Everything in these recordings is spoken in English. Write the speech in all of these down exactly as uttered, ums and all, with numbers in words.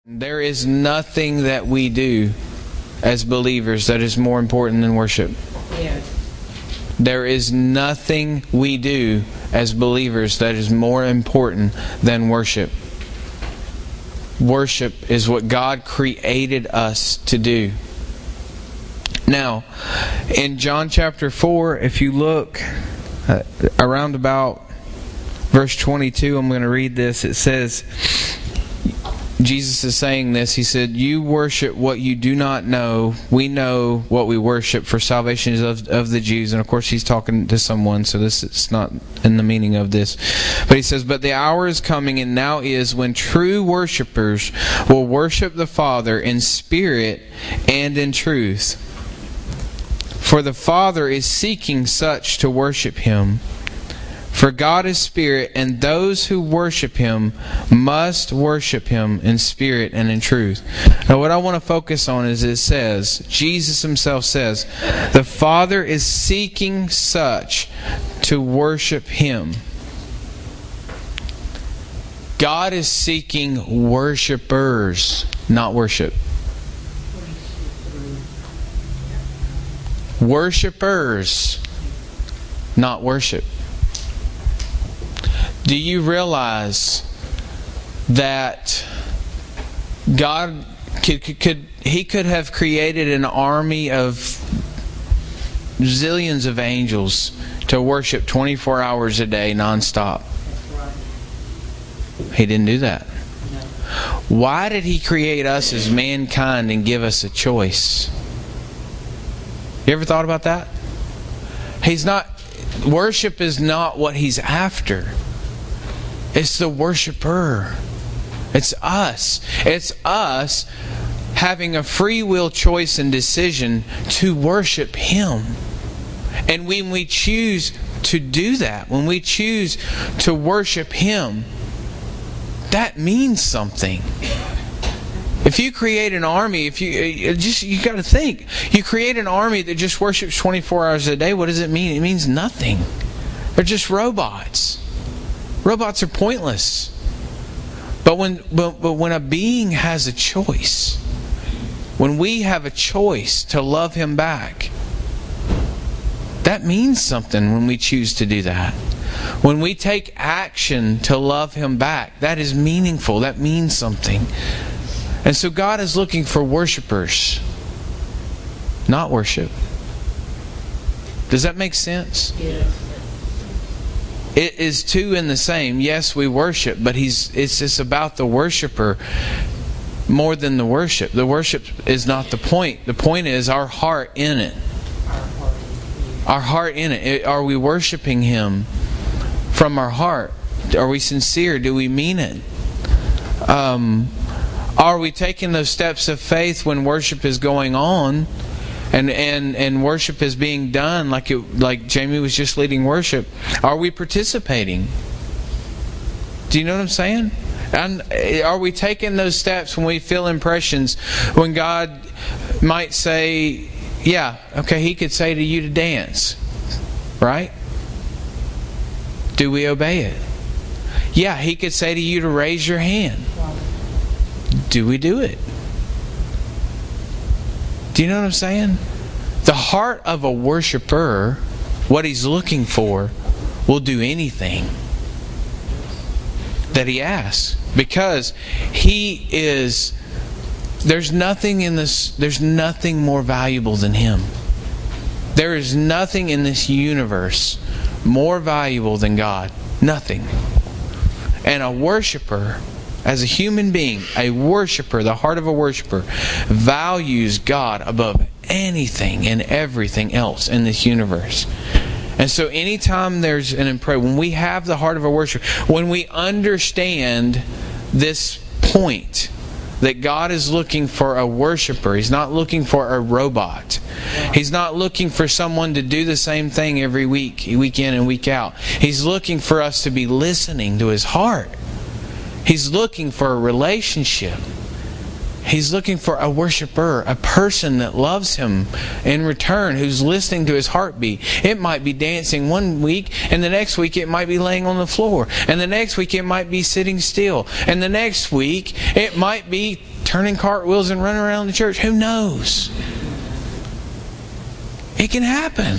There is nothing that we do as believers that is more important than worship. Yes. There is nothing we do as believers that is more important than worship. Worship is what God created us to do. Now, in John chapter four, if you look uh, around about verse twenty-two, I'm going to read this. It says, Jesus is saying this. He said, "You worship what you do not know. We know what we worship, for salvation is of, of the Jews." And of course He's talking to someone, so this is not in the meaning of this. But He says, "But the hour is coming, and now is, when true worshipers will worship the Father in spirit and in truth. For the Father is seeking such to worship Him. For God is spirit, and those who worship Him must worship Him in spirit and in truth." Now what I want to focus on is it says, Jesus Himself says, the Father is seeking such to worship Him. God is seeking worshipers, not worship. Worshipers, not worship. Do you realize that God could, could, could He could have created an army of zillions of angels to worship twenty-four hours a day nonstop? He didn't do that. Why did He create us as mankind and give us a choice? You ever thought about that? He's not. Worship is not what He's after. It's the worshiper. It's us. It's us having a free will choice and decision to worship Him. And when we choose to do that, when we choose to worship Him, that means something. If you create an army, if you just you got to think, you create an army that just worships twenty-four hours a day, what does it mean? It means nothing. They're just robots. Robots are pointless. But when but, but when a being has a choice, when we have a choice to love Him back, that means something when we choose to do that. When we take action to love Him back, that is meaningful. That means something. And so God is looking for worshipers, not worship. Does that make sense? Yes. It is two in the same. Yes, we worship, but he's it's just about the worshiper more than the worship. The worship is not the point. The point is our heart in it. Our heart in it. Are we worshiping Him from our heart? Are we sincere? Do we mean it? Um, are we taking those steps of faith when worship is going on? And, and and worship is being done like it like Jamie was just leading worship. Are we participating? Do you know what I'm saying? And are we taking those steps when we feel impressions? When God might say, yeah, okay, He could say to you to dance. Right? Do we obey it? Yeah, He could say to you to raise your hand. Do we do it? Do you know what I'm saying? The heart of a worshiper, what he's looking for, will do anything that he asks. Because he is... There's nothing in this... There's nothing more valuable than Him. There is nothing in this universe more valuable than God. Nothing. And a worshiper... As a human being, a worshiper, the heart of a worshiper, values God above anything and everything else in this universe. And so anytime there's an impression, when we have the heart of a worshiper, when we understand this point, that God is looking for a worshiper, He's not looking for a robot. He's not looking for someone to do the same thing every week, week in and week out. He's looking for us to be listening to His heart. He's looking for a relationship. He's looking for a worshiper, a person that loves Him in return, who's listening to His heartbeat. It might be dancing one week, and the next week it might be laying on the floor. And the next week it might be sitting still. And the next week it might be turning cartwheels and running around the church. Who knows? It can happen.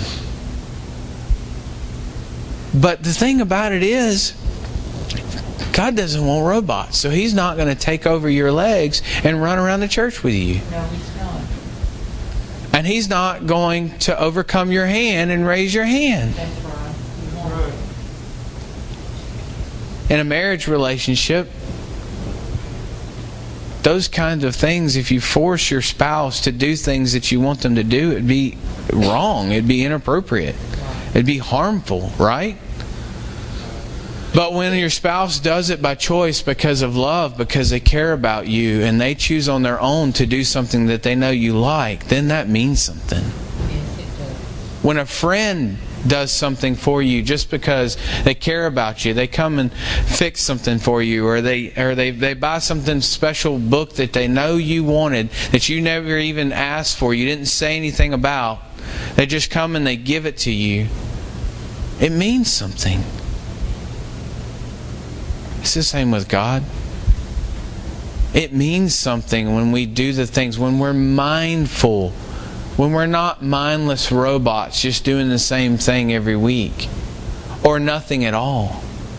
But the thing about it is, God doesn't want robots. So He's not going to take over your legs and run around the church with you. No, He's not. And He's not going to overcome your hand and raise your hand. That's right. He won't. In a marriage relationship, those kinds of things, if you force your spouse to do things that you want them to do, it'd be wrong. It'd be inappropriate. It'd be harmful, right? But when your spouse does it by choice because of love, because they care about you, and they choose on their own to do something that they know you like, then that means something. Yes, it does. When a friend does something for you just because they care about you, they come and fix something for you, or they or they, they buy something special book that they know you wanted, that you never even asked for, you didn't say anything about, they just come and they give it to you, it means something. It's the same with God. It means something when we do the things, when we're mindful, when we're not mindless robots just doing the same thing every week, or nothing at all.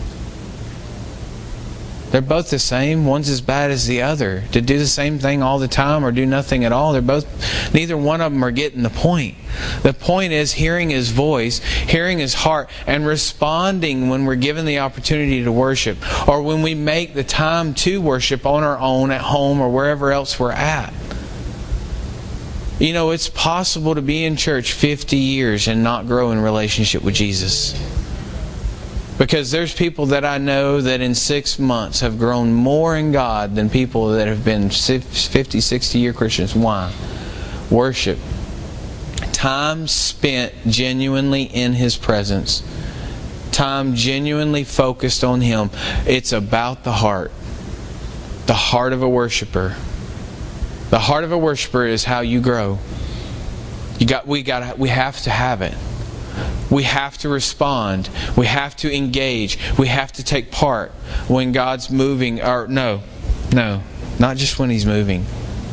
They're both the same. One's as bad as the other. To do the same thing all the time or do nothing at all, they're both, neither one of them are getting the point. The point is hearing His voice, hearing His heart, and responding when we're given the opportunity to worship, or when we make the time to worship on our own at home or wherever else we're at. You know, it's possible to be in church fifty years and not grow in relationship with Jesus. Because there's people that I know that in six months have grown more in God than people that have been fifty, sixty year Christians. Why? Worship. Time spent genuinely in His presence. Time genuinely focused on Him. It's about the heart. The heart of a worshiper. The heart of a worshiper is how you grow. You got, we got, we have to have it. We have to respond. We have to engage. We have to take part when God's moving. Or no, no, not just when He's moving.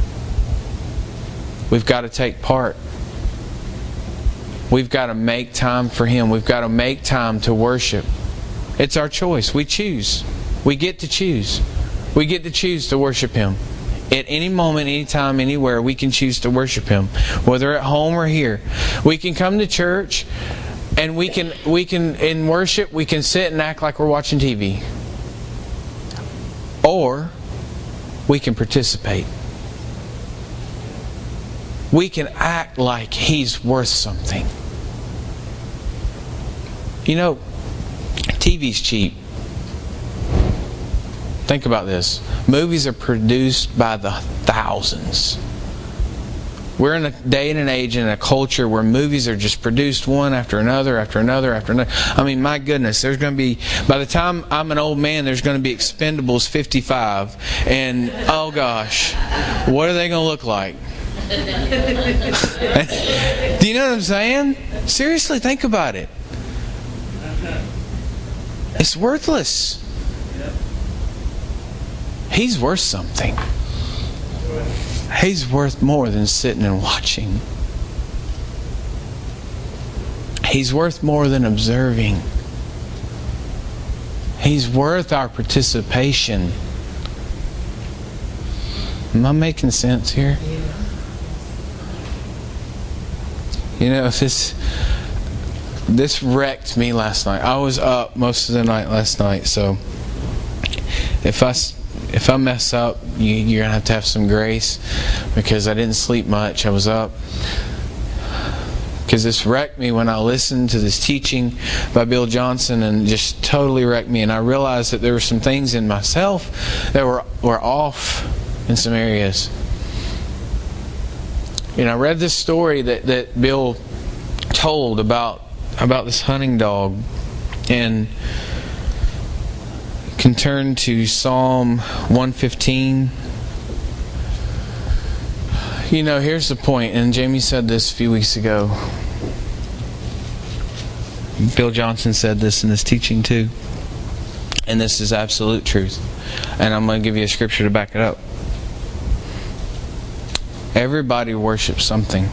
We've got to take part. We've got to make time for Him. We've got to make time to worship. It's our choice. We choose. We get to choose. We get to choose to worship Him. At any moment, anytime, anywhere, we can choose to worship Him. Whether at home or here. We can come to church and we can, we can in worship, we can sit and act like we're watching T V. Or we can participate. We can act like He's worth something. You know, T V's cheap. Think about this. Movies are produced by the thousands. We're in a day and an age and a culture where movies are just produced one after another, after another, after another. I mean, my goodness, there's going to be, by the time I'm an old man, there's going to be Expendables fifty-five. And, oh gosh, what are they going to look like? Do you know what I'm saying? Seriously, think about it. It's worthless. He's worth something. He's worth more than sitting and watching. He's worth more than observing. He's worth our participation. Am I making sense here? You know, if this this wrecked me last night. I was up most of the night last night, so if I if I mess up, you, you're gonna have to have some grace because I didn't sleep much. I was up because this wrecked me when I listened to this teaching by Bill Johnson, and just totally wrecked me. And I realized that there were some things in myself that were were off in some areas. You know, I read this story that, that Bill told about about this hunting dog, and can turn to Psalm one fifteen. You know, here's the point, and Jamie said this a few weeks ago. Bill Johnson said this in his teaching too. And this is absolute truth. And I'm going to give you a scripture to back it up. Everybody worships something.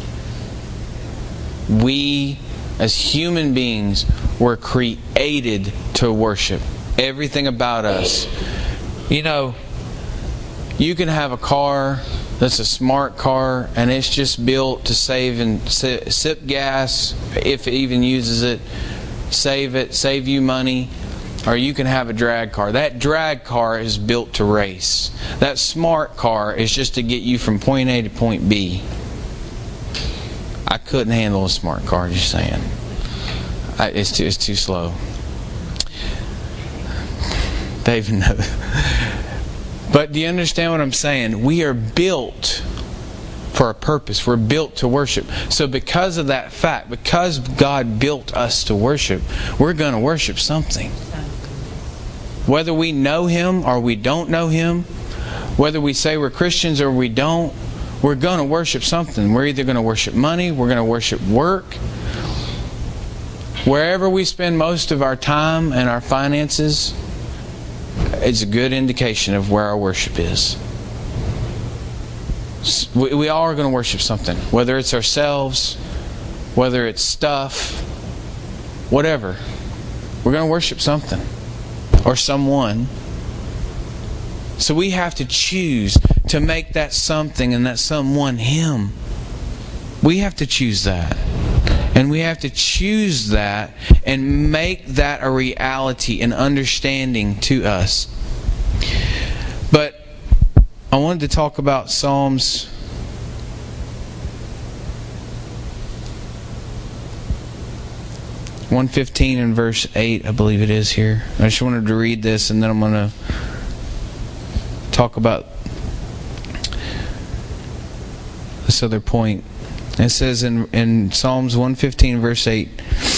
We, as human beings, were created to worship. Everything about us. You know, you can have a car that's a smart car, and it's just built to save and sip gas, if it even uses it, save it, save you money. Or you can have a drag car. That drag car is built to race. That smart car is just to get you from point A to point B. I couldn't handle a smart car, just saying. I, it's too, it's too slow. David knows. But do you understand what I'm saying? We are built for a purpose. We're built to worship. So because of that fact, because God built us to worship, we're going to worship something. Whether we know Him or we don't know Him, whether we say we're Christians or we don't, we're going to worship something. We're either going to worship money, we're going to worship work. Wherever we spend most of our time and our finances, it's a good indication of where our worship is. We, we all are going to worship something. Whether it's ourselves, whether it's stuff, whatever. We're going to worship something. Or someone. So we have to choose to make that something and that someone Him. We have to choose that. And we have to choose that and make that a reality and understanding to us. But I wanted to talk about Psalms one fifteen and verse eight, I believe it is here. I just wanted to read this, and then I'm going to talk about this other point. It says in, in Psalms one fifteen verse eight,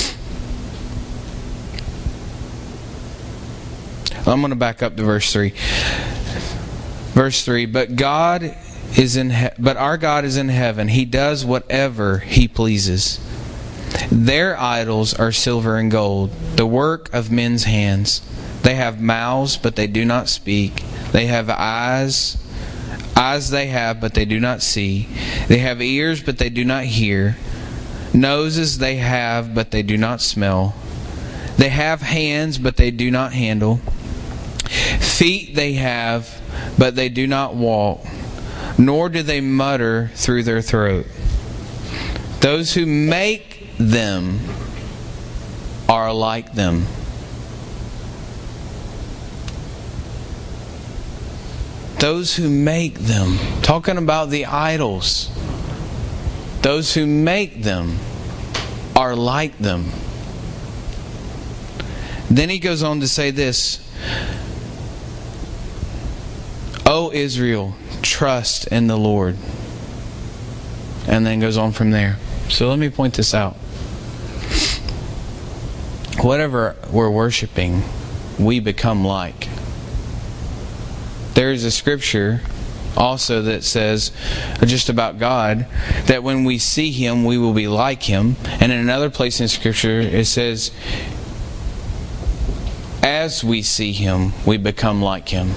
I'm going to back up to verse three. Verse three, but God is in he- but our God is in heaven. He does whatever He pleases. Their idols are silver and gold, the work of men's hands. They have mouths, but they do not speak. They have eyes, eyes they have, but they do not see. They have ears, but they do not hear. Noses they have, but they do not smell. They have hands, but they do not handle. Feet they have, but they do not walk. Nor do they mutter through their throat. Those who make them are like them. Those who make them, talking about the idols, those who make them are like them. Then he goes on to say this, O Israel, trust in the Lord. And then goes on from there. So let me point this out. Whatever we're worshiping, we become like. There is a scripture also that says just about God that when we see Him, we will be like Him. And in another place in Scripture, it says, as we see Him, we become like Him.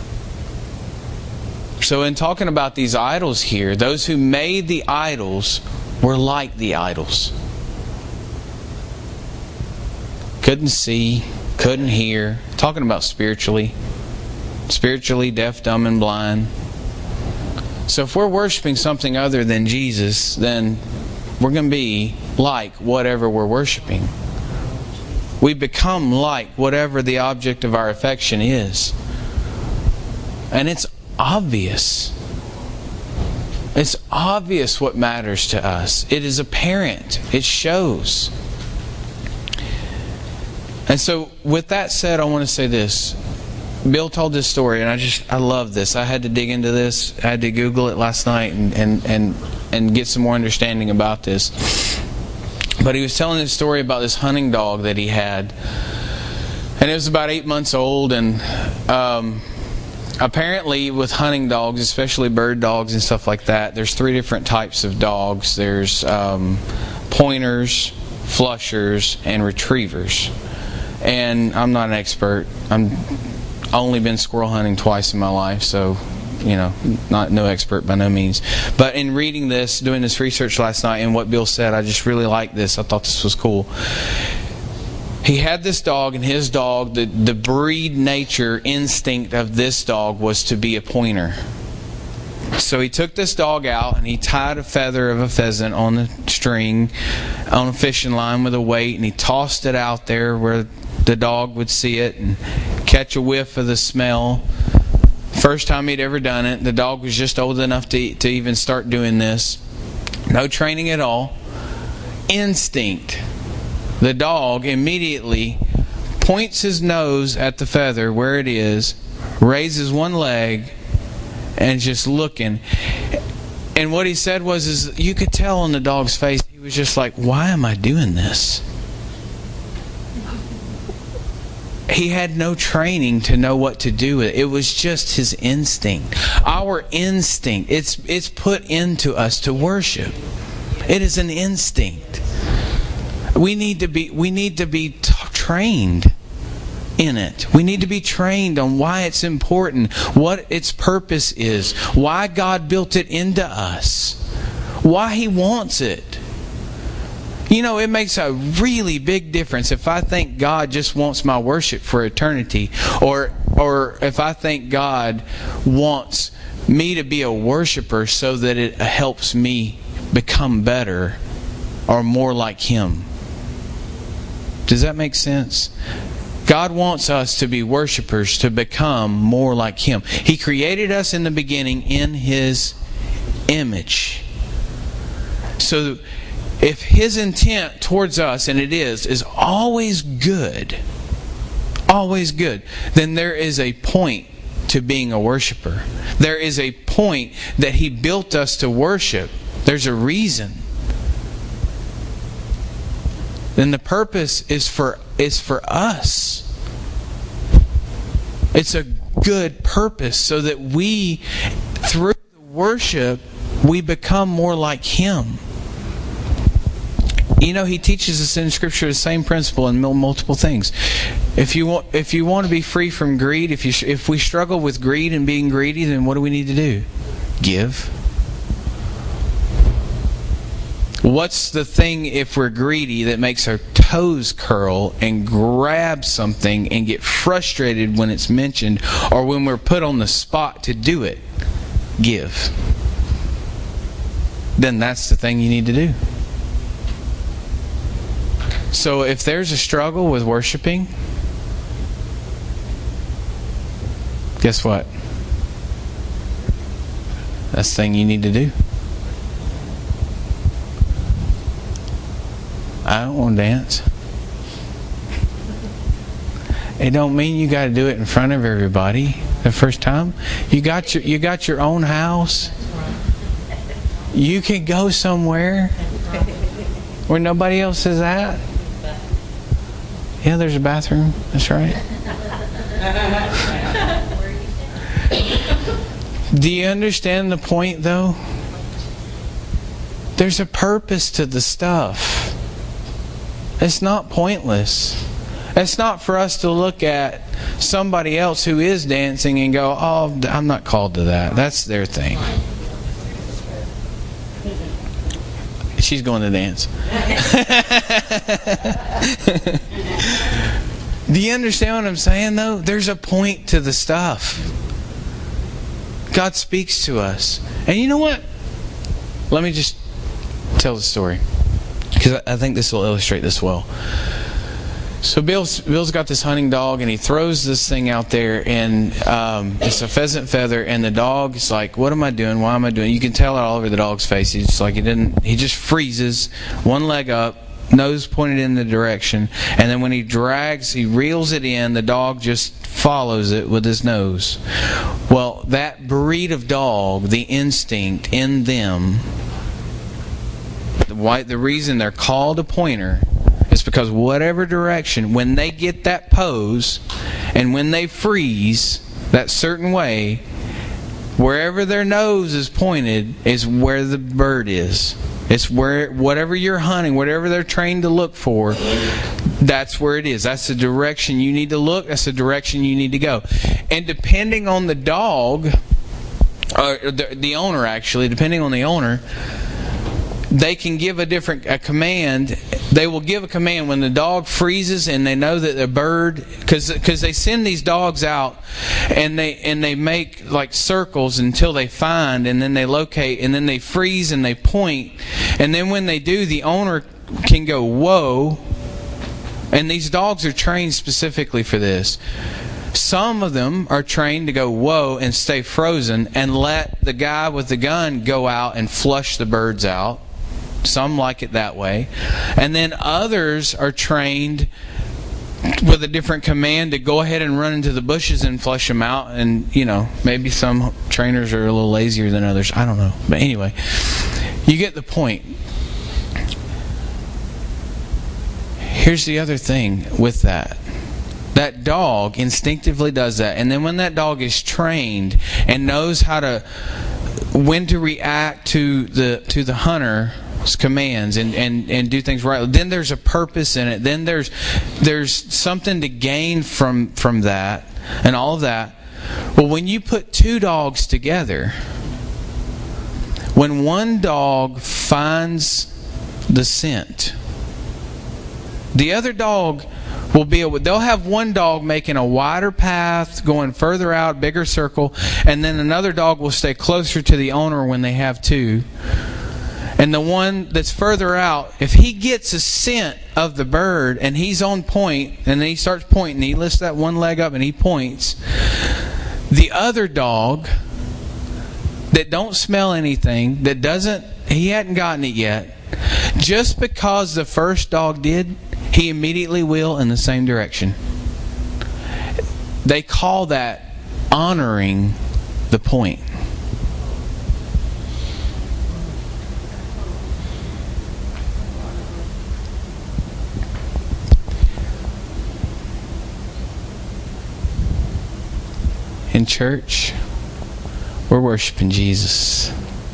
So in talking about these idols here, those who made the idols were like the idols. Couldn't see, couldn't hear. Talking about spiritually. Spiritually deaf, dumb, and blind. So if we're worshiping something other than Jesus, then we're going to be like whatever we're worshiping. We become like whatever the object of our affection is. And it's obvious. It's obvious what matters to us. It is apparent. It shows. And so, with that said, I want to say this. Bill told this story, and I just I love this. I had to dig into this. I had to Google it last night and and and, and get some more understanding about this. But he was telling this story about this hunting dog that he had, and it was about eight months old. And um, apparently, with hunting dogs, especially bird dogs and stuff like that, there's three different types of dogs. There's um, pointers, flushers, and retrievers. And I'm not an expert. I'm only been squirrel hunting twice in my life, so you know, not no expert by no means. But in reading this, doing this research last night, and what Bill said, I just really liked this. I thought this was cool. He had this dog, and his dog, the, the breed nature instinct of this dog was to be a pointer. So he took this dog out and he tied a feather of a pheasant on the string on a fishing line with a weight, and he tossed it out there where the dog would see it and catch a whiff of the smell. First time he'd ever done it. The dog was just old enough to, to even start doing this. No training at all. Instinct. The dog immediately points his nose at the feather where it is, raises one leg, and just looking. And what he said was, is you could tell on the dog's face, he was just like, why am I doing this? He had no training to know what to do with it. It was just his instinct. Our instinct, it's it's put into us to worship. It is an instinct. We need to be we need to be t- trained in it. We need to be trained on why it's important, what its purpose is, why God built it into us, why He wants it. You know, it makes a really big difference if I think God just wants my worship for eternity, or or if I think God wants me to be a worshiper so that it helps me become better or more like Him. Does that make sense? God wants us to be worshipers, to become more like Him. He created us in the beginning in His image. So if His intent towards us, and it is, is always good, always good, then there is a point to being a worshiper. There is a point that He built us to worship. There's a reason. Then the purpose is for is for us. It's a good purpose so that we, through the worship, we become more like Him. You know, He teaches us in Scripture the same principle in multiple things. If you want, if you want to be free from greed, if you if we struggle with greed and being greedy, then what do we need to do? Give. What's the thing if we're greedy that makes our toes curl and grab something and get frustrated when it's mentioned or when we're put on the spot to do it? Give. Then that's the thing you need to do. So if there's a struggle with worshiping, guess what? That's the thing you need to do. I don't want to dance. It don't mean you got to do it in front of everybody the first time. You got your you got your own house. You can go somewhere where nobody else is at. Yeah, there's a bathroom. That's right. Do you understand the point, though? There's a purpose to the stuff. It's not pointless. It's not for us to look at somebody else who is dancing and go, oh, I'm not called to that. That's their thing. She's going to dance. Do you understand what I'm saying, though? There's a point to the stuff. God speaks to us. And you know what? Let me just tell the story, because I think this will illustrate this well. So Bill's, Bill's got this hunting dog, and he throws this thing out there, and um, it's a pheasant feather, and the dog is like, what am I doing? Why am I doing it? You can tell it all over the dog's face. He's just like, he didn't. He just freezes, one leg up, nose pointed in the direction, and then when he drags, he reels it in, the dog just follows it with his nose. Well, that breed of dog, the instinct in them, the, why, the reason they're called a pointer, it's because whatever direction, when they get that pose and when they freeze that certain way, wherever their nose is pointed is where the bird is. It's where, whatever you're hunting, whatever they're trained to look for, that's where it is. That's the direction you need to look. That's the direction you need to go. And depending on the dog, or the, the owner actually, depending on the owner, they can give a different a command. They will give a command when the dog freezes and they know that the bird, because because they send these dogs out and they and they make like circles until they find, and then they locate, and then they freeze and they point, and then when they do, the owner can go whoa. And these dogs are trained specifically for this. Some of them are trained to go whoa and stay frozen and let the guy with the gun go out and flush the birds out. Some like it that way. And then others are trained with a different command to go ahead and run into the bushes and flush them out. And, you know, maybe some trainers are a little lazier than others. I don't know. But anyway, you get the point. Here's the other thing with that. That dog instinctively does that. And then when that dog is trained and knows how to, when to react to the to the hunter's commands and, and, and do things right, then there's a purpose in it. Then there's there's something to gain from, from that and all of that. Well, when you put two dogs together, when one dog finds the scent, the other dog will be able, they'll have one dog making a wider path, going further out, bigger circle, and then another dog will stay closer to the owner when they have two. And the one that's further out, if he gets a scent of the bird and he's on point, and then he starts pointing, he lifts that one leg up and he points, the other dog that don't smell anything, that doesn't, he hadn't gotten it yet, just because the first dog did, he immediately will in the same direction. They call that honoring the point. In church, we're worshiping Jesus.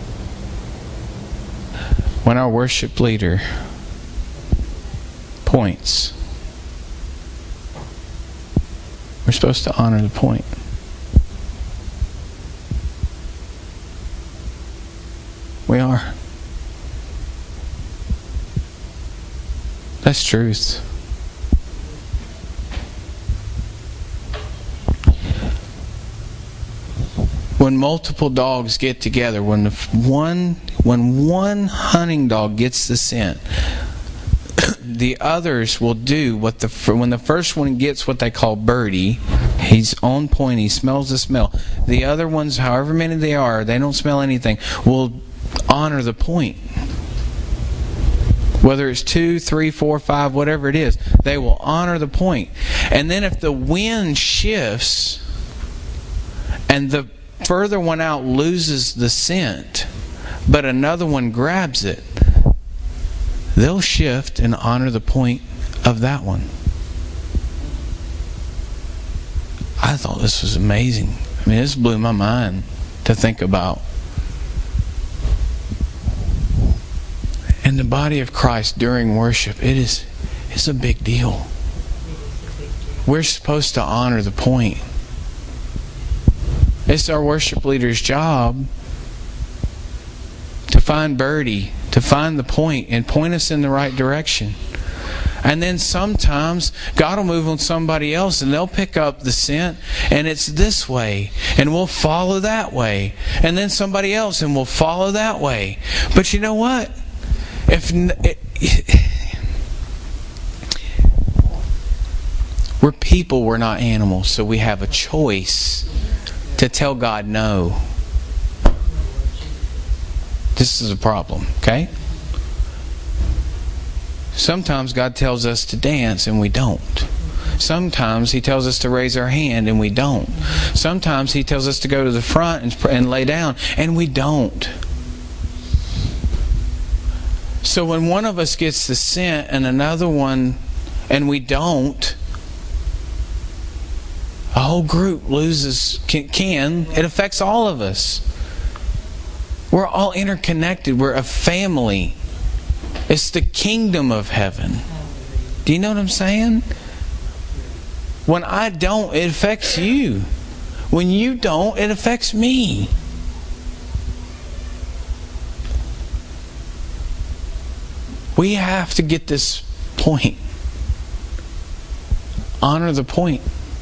When our worship leader points, we're supposed to honor the point. We are. That's truth. When multiple dogs get together, when the one when one hunting dog gets the scent, the others will do what the when the first one gets what they call birdie, he's on point, he smells the smell. The other ones, however many they are, they don't smell anything, will honor the point. Whether it's two, three, four, five, whatever it is, they will honor the point. And then if the wind shifts and the further one out loses the scent, but another one grabs it, they'll shift and honor the point of that one. I thought this was amazing. I mean, this blew my mind to think about. In the body of Christ during worship, it is it's a big deal. We're supposed to honor the point. It's our worship leader's job to find birdie, to find the point and point us in the right direction. And then sometimes God will move on somebody else and they'll pick up the scent and it's this way and we'll follow that way. And then somebody else and we'll follow that way. But you know what? If it, we're people, we're not animals, so we have a choice to tell God no. This is a problem, okay? Sometimes God tells us to dance and we don't. Sometimes He tells us to raise our hand and we don't. Sometimes He tells us to go to the front and, and lay down and we don't. So when one of us gets the scent and another one and we don't, a whole group loses, can, can, it affects all of us. We're all interconnected. We're a family. It's the kingdom of heaven. Do you know what I'm saying? When I don't, it affects you. When you don't, it affects me. We have to get this point. Honor the point.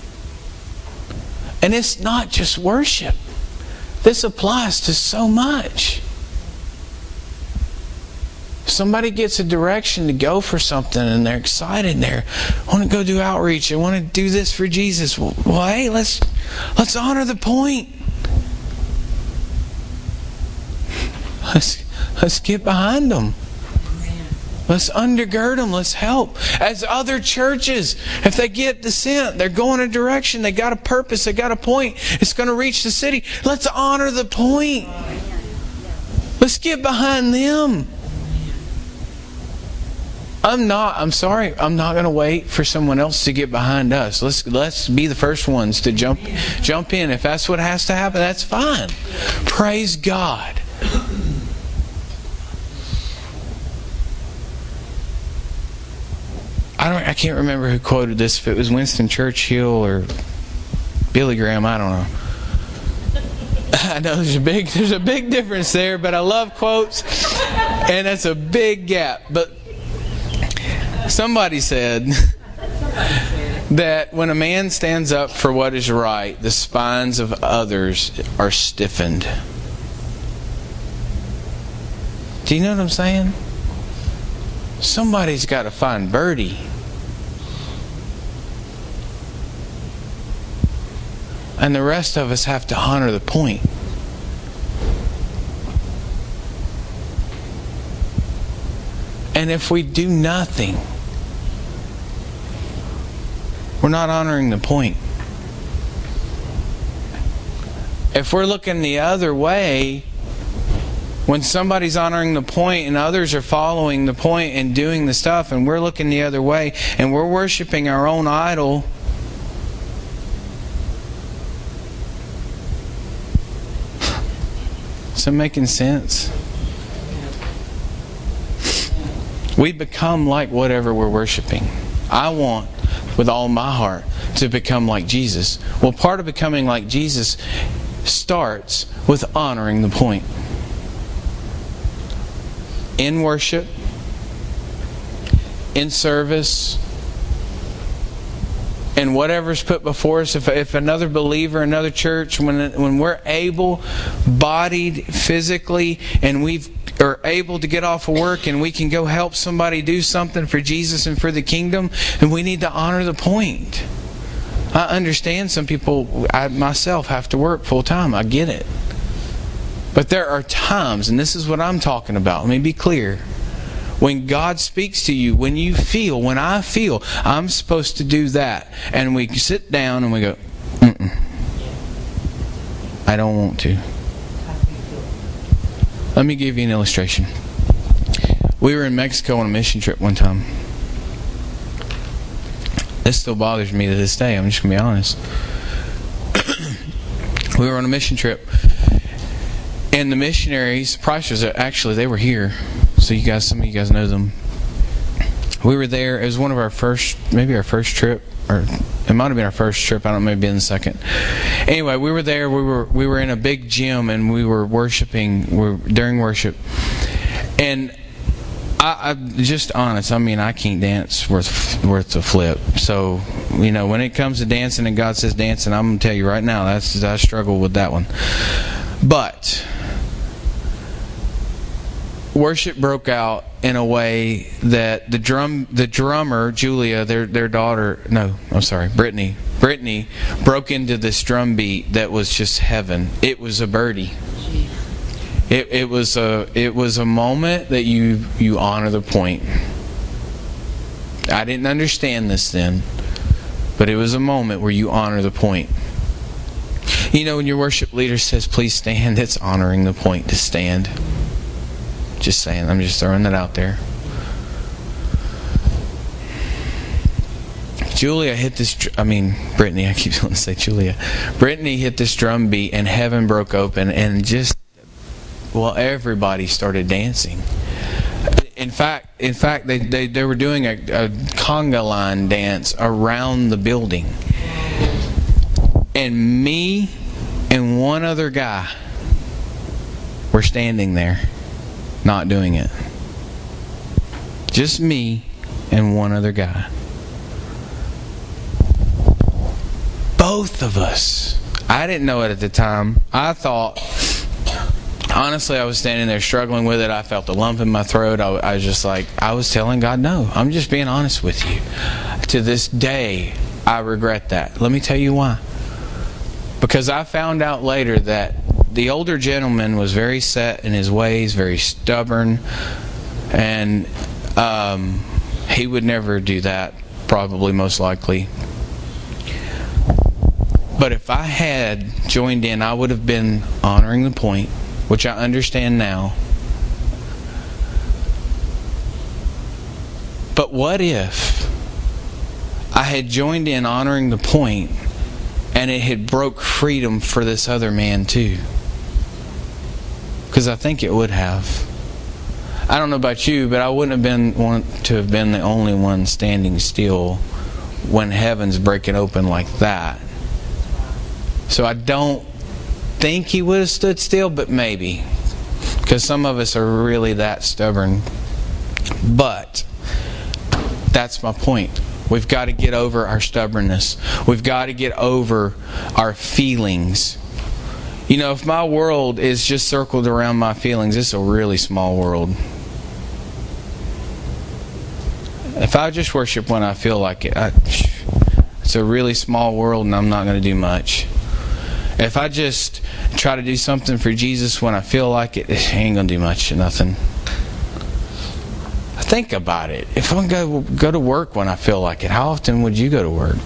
And it's not just worship. This applies to so much. Somebody gets a direction to go for something and they're excited and they're I want to go do outreach. I want to do this for Jesus. Well, well hey, let's let's honor the point. Let's let's get behind them. Let's undergird them. Let's help. As other churches, if they get the scent, they're going a direction, they got a purpose, they got a point, it's going to reach the city. Let's honor the point. Let's get behind them. I'm not, I'm sorry, I'm not going to wait for someone else to get behind us. Let's let's be the first ones to jump jump in. If that's what has to happen, that's fine. Praise God. I don't I can't remember who quoted this, if it was Winston Churchill or Billy Graham, I don't know. I know there's a big there's a big difference there, but I love quotes and that's a big gap. But somebody said that when a man stands up for what is right, the spines of others are stiffened. Do you know what I'm saying? Somebody's got to find Birdie. And the rest of us have to honor the point. And if we do nothing, we're not honoring the point. If we're looking the other way, when somebody's honoring the point and others are following the point and doing the stuff and we're looking the other way and we're worshiping our own idol, is it making sense? We become like whatever we're worshiping. I want, with all my heart, to become like Jesus. Well, part of becoming like Jesus starts with honoring the point. In worship, in service, and whatever's put before us. If, if another believer, another church, when when we're able-bodied physically, and we've are able to get off of work and we can go help somebody do something for Jesus and for the kingdom, and we need to honor the point. I understand some people, I myself, have to work full time. I get it. But there are times, and this is what I'm talking about. Let me be clear. When God speaks to you, when you feel, when I feel, I'm supposed to do that, and we sit down and we go, mm-mm, I don't want to. Let me give you an illustration. We were in Mexico on a mission trip one time. This still bothers me to this day. I'm just going to be honest. We were on a mission trip. And the missionaries, Prices, actually, they were here. So you guys, some of you guys know them. We were there. It was one of our first, maybe our first trip. Or it might have been our first trip. I don't know, maybe in the second. Anyway, we were there. We were we were in a big gym and we were worshiping we were, during worship. And I, I'm just honest. I mean, I can't dance worth worth a flip. So you know, when it comes to dancing and God says dancing, I'm gonna tell you right now, that's I struggle with that one. But worship broke out in a way that the drum, the drummer Julia, their their daughter, no, I'm sorry, Brittany, Brittany broke into this drum beat that was just heaven. It was a birdie. It it was a it was a moment that you you honor the point. I didn't understand this then, but it was a moment where you honor the point. You know, when your worship leader says, "Please stand," it's honoring the point to stand. Just saying. I'm just throwing that out there. Julia hit this... I mean, Brittany. I keep wanting to say Julia. Brittany hit this drum beat and heaven broke open and just... Well, everybody started dancing. In fact, in fact, they they, they were doing a, a conga line dance around the building. And me and one other guy were standing there, not doing it. Just me and one other guy. Both of us. I didn't know it at the time. I thought, honestly, I was standing there struggling with it. I felt a lump in my throat. I, I was just like, I was telling God, no. I'm just being honest with you. To this day, I regret that. Let me tell you why. Because I found out later that the older gentleman was very set in his ways, very stubborn, and um, he would never do that, probably, most likely. But if I had joined in, I would have been honoring the point, which I understand now. But what if I had joined in honoring the point and it had broke freedom for this other man too? Because I think it would have. I don't know about you, but I wouldn't have been want to have been the only one standing still when heaven's breaking open like that. So I don't think he would have stood still, but maybe. Because some of us are really that stubborn. But that's my point. We've got to get over our stubbornness. We've got to get over our feelings. You know, if my world is just circled around my feelings, it's a really small world. If I just worship when I feel like it, I, it's a really small world and I'm not going to do much. If I just try to do something for Jesus when I feel like it, it ain't going to do much of nothing. Think about it. If I'm going to go to work when I feel like it, how often would you go to work?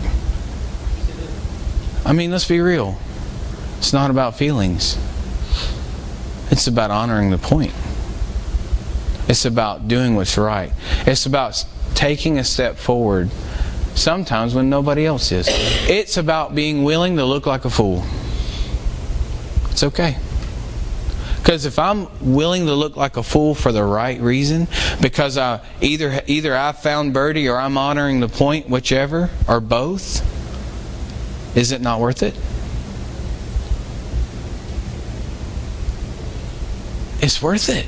I mean, let's be real. It's not about feelings. It's about honoring the point. It's about doing what's right. It's about taking a step forward sometimes when nobody else is. It's about being willing to look like a fool. It's okay. Because if I'm willing to look like a fool for the right reason, because I either either I found birdie or I'm honoring the point, whichever, or both, is it not worth it? It's worth it.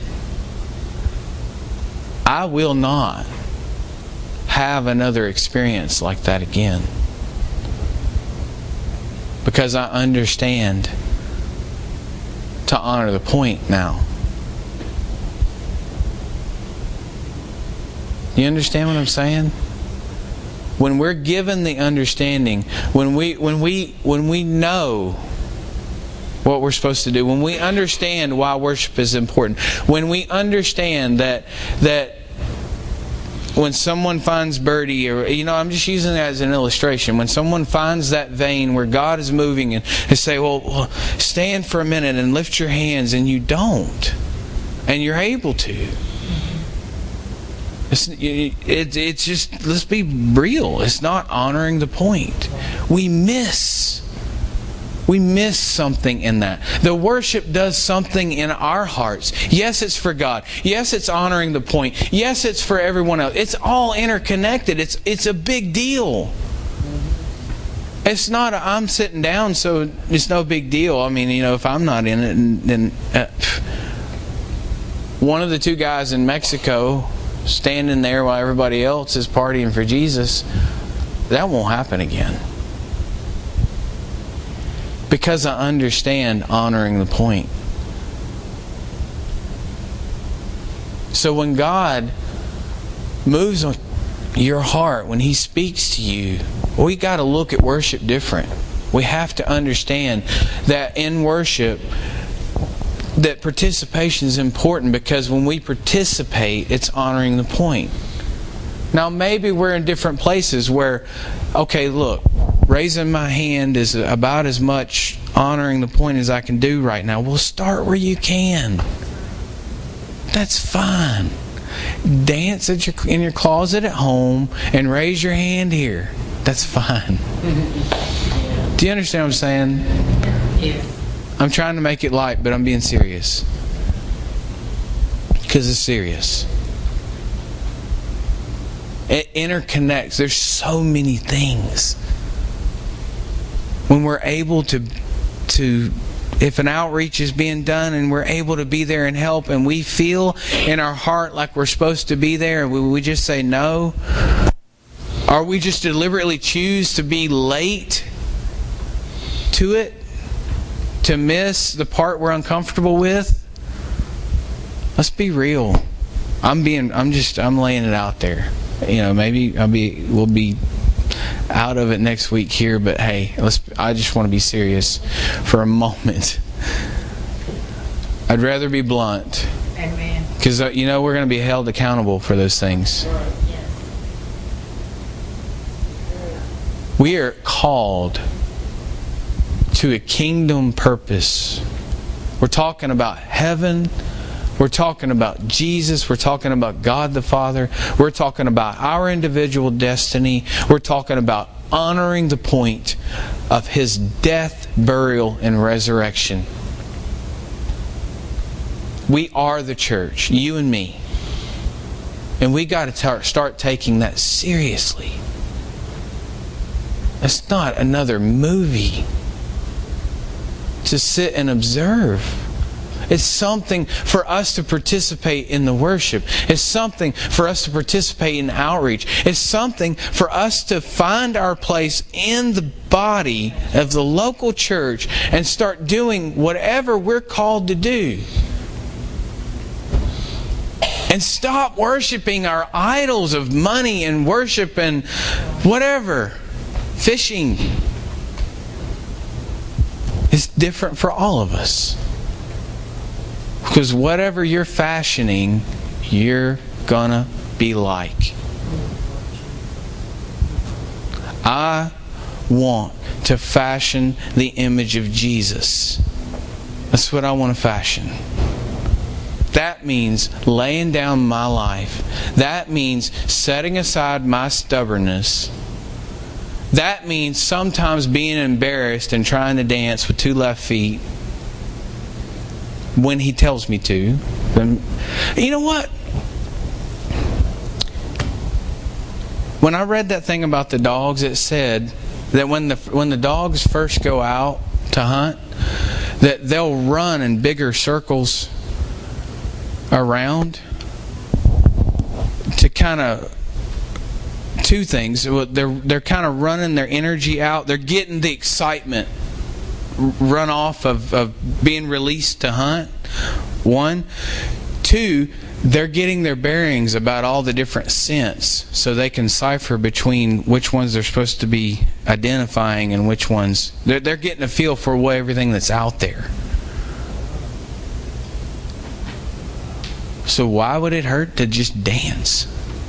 I will not have another experience like that again. Because I understand to honor the point now. You understand what I'm saying? When we're given the understanding, when we when we when we know what we're supposed to do, when we understand why worship is important, when we understand that that when someone finds birdie, or you know, I'm just using that as an illustration. When someone finds that vein where God is moving, and they say, "Well, stand for a minute and lift your hands," and you don't, and you're able to. It's it, it's just, let's be real. It's not honoring the point. We miss. We miss something in that. The worship does something in our hearts. Yes, it's for God. Yes, it's honoring the point. Yes, it's for everyone else. It's all interconnected. It's it's a big deal. It's not a, I'm sitting down, so it's no big deal. I mean, you know, if I'm not in it, then uh, one of the two guys in Mexico standing there while everybody else is partying for Jesus, that won't happen again. Because I understand honoring the point. So when God moves on your heart, when He speaks to you, we got to look at worship different. We have to understand that in worship, that participation is important, because when we participate, it's honoring the point. Now maybe we're in different places where, okay, look, raising my hand is about as much honoring the point as I can do right now. Well, start where you can. That's fine. Dance at your, in your closet at home and raise your hand here. That's fine. Do you understand what I'm saying? Yes. I'm trying to make it light, but I'm being serious. Because it's serious. It interconnects. There's so many things. When we're able to to if an outreach is being done and we're able to be there and help, and we feel in our heart like we're supposed to be there, and we, we just say no? Or we just deliberately choose to be late to it, to miss the part we're uncomfortable with? Let's be real. I'm being, I'm just, I'm laying it out there. You know, maybe I'll be, we'll be out of it next week here, but hey, let's. I just want to be serious for a moment. I'd rather be blunt. Amen. Because uh, you know we're going to be held accountable for those things. We are called to a kingdom purpose. We're talking about heaven. We're talking about Jesus. We're talking about God the Father. We're talking about our individual destiny. We're talking about honoring the point of His death, burial, and resurrection. We are the church, you and me. And we got to start taking that seriously. It's not another movie to sit and observe. It's something for us to participate in the worship. It's something for us to participate in outreach. It's something for us to find our place in the body of the local church and start doing whatever we're called to do. And stop worshiping our idols of money and worship and whatever. Fishing. It's different for all of us. Because whatever you're fashioning, you're gonna be like. I want to fashion the image of Jesus. That's what I want to fashion. That means laying down my life. That means setting aside my stubbornness. That means sometimes being embarrassed and trying to dance with two left feet when He tells me to. You know what? When I read that thing about the dogs, it said that when the when the dogs first go out to hunt, that they'll run in bigger circles around to kind of two things. They're they're kind of running their energy out. They're getting the excitement run off of, of being released to hunt. One. Two, they're getting their bearings about all the different scents so they can cipher between which ones they're supposed to be identifying and which ones. They're, they're getting a feel for what everything that's out there. So why would it hurt to just dance?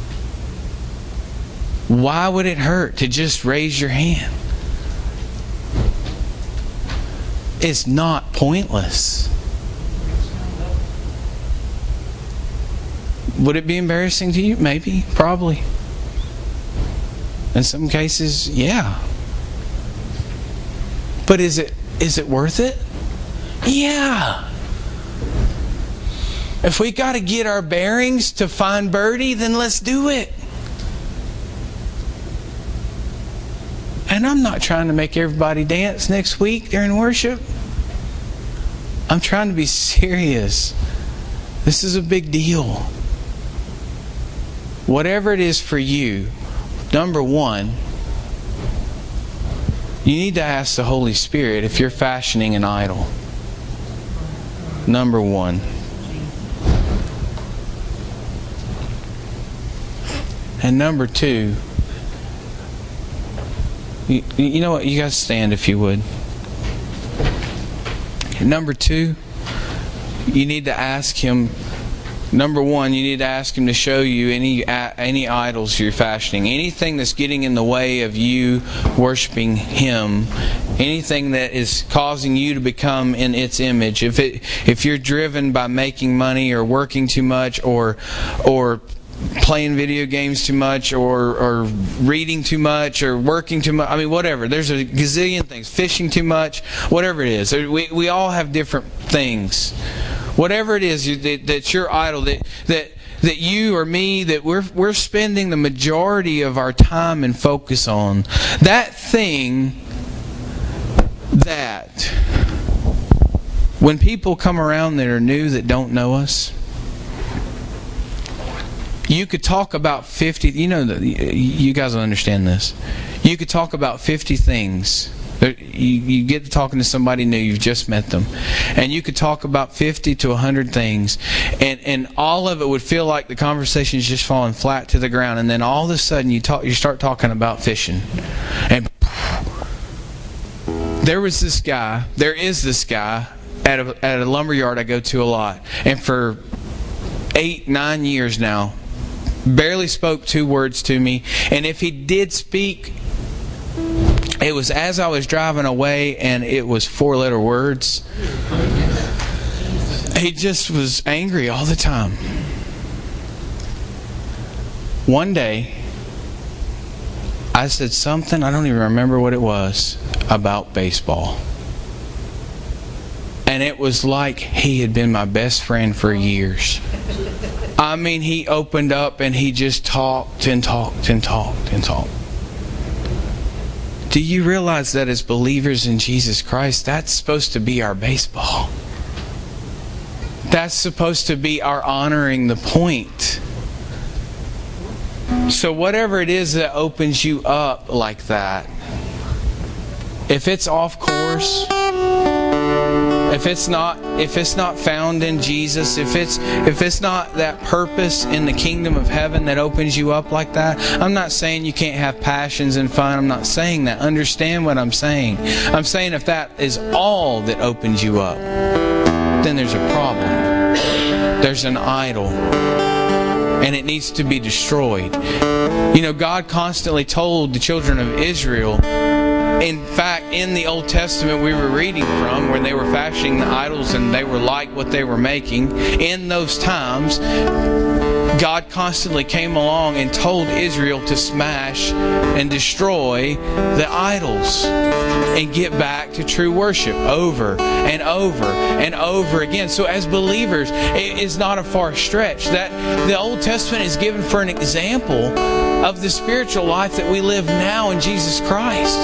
Why would it hurt to just raise your hand? It's not pointless. Would it be embarrassing to you? Maybe. Probably. In some cases, yeah. But is it is it worth it? Yeah. If we got to get our bearings to find Birdie, then let's do it. And I'm not trying to make everybody dance next week during worship. I'm trying to be serious. This is a big deal. Whatever it is for you, number one, you need to ask the Holy Spirit if you're fashioning an idol. Number one. And number two, you, you know what? You guys stand if you would. And number two, you need to ask Him. Number one, you need to ask Him to show you any any idols you're fashioning, anything that's getting in the way of you worshiping Him, anything that is causing you to become in its image. If it if you're driven by making money or working too much or or playing video games too much or or reading too much or working too much, I mean whatever. There's a gazillion things. Fishing too much, whatever it is. We we all have different things. Whatever it is that, that's your idol, that that that you or me, that we're we're spending the majority of our time and focus on, that thing that When people come around that are new, that don't know us, you could talk about fifty, you know, you guys will understand this. You could talk about fifty things. You, you get to talking to somebody new, you've just met them. And you could talk about fifty to one hundred things. And, and all of it would feel like the conversation is just falling flat to the ground. And then all of a sudden you talk, you start talking about fishing. And there was this guy, there is this guy at a, at a lumber yard I go to a lot. And for eight, nine years now, barely spoke two words to me. And if he did speak, it was as I was driving away, and it was four-letter words. He just was angry all the time. One day, I said something, I don't even remember what it was, about baseball. And it was like he had been my best friend for years. I mean, he opened up and he just talked and talked and talked and talked. Do you realize that as believers in Jesus Christ, that's supposed to be our baseball? That's supposed to be our honoring the point. So whatever it is that opens you up like that, if it's off course, if it's not if it's not found in Jesus, if it's if it's not that purpose in the kingdom of heaven that opens you up like that, I'm not saying you can't have passions and fun. I'm not saying that. Understand what I'm saying. I'm saying if that is all that opens you up, then there's a problem. There's an idol. And it needs to be destroyed. You know, God constantly told the children of Israel, in fact, in the Old Testament we were reading from, where they were fashioning the idols and they were like what they were making, in those times, God constantly came along and told Israel to smash and destroy the idols and get back to true worship over and over and over again. So as believers, it is not a far stretch that the Old Testament is given for an example of the spiritual life that we live now in Jesus Christ.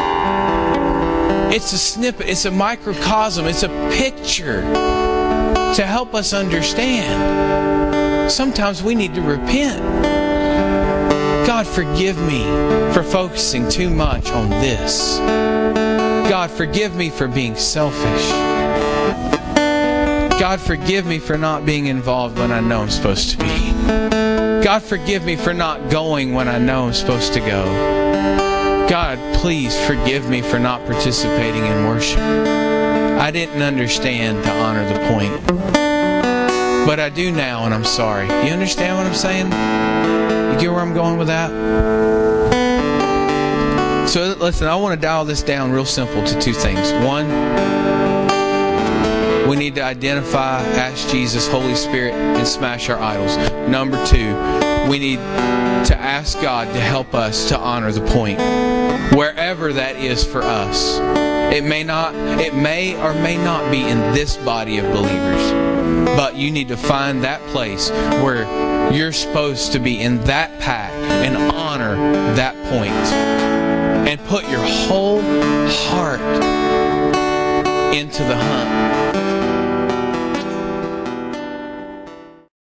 It's a snippet, it's a microcosm, it's a picture to help us understand. Sometimes we need to repent. God, forgive me for focusing too much on this. God, forgive me for being selfish. God, forgive me for not being involved when I know I'm supposed to be. God, forgive me for not going when I know I'm supposed to go. God, please forgive me for not participating in worship. I didn't understand to honor the point. But I do now, and I'm sorry. You understand what I'm saying? You get where I'm going with that? So listen, I want to dial this down real simple to two things. One, we need to identify, ask Jesus, Holy Spirit, and smash our idols. Number two, we need to ask God to help us to honor the point, wherever that is for us. It may not, it may or may not be in this body of believers, but you need to find that place where you're supposed to be in that pack and honor that point, and put your whole heart into the hunt.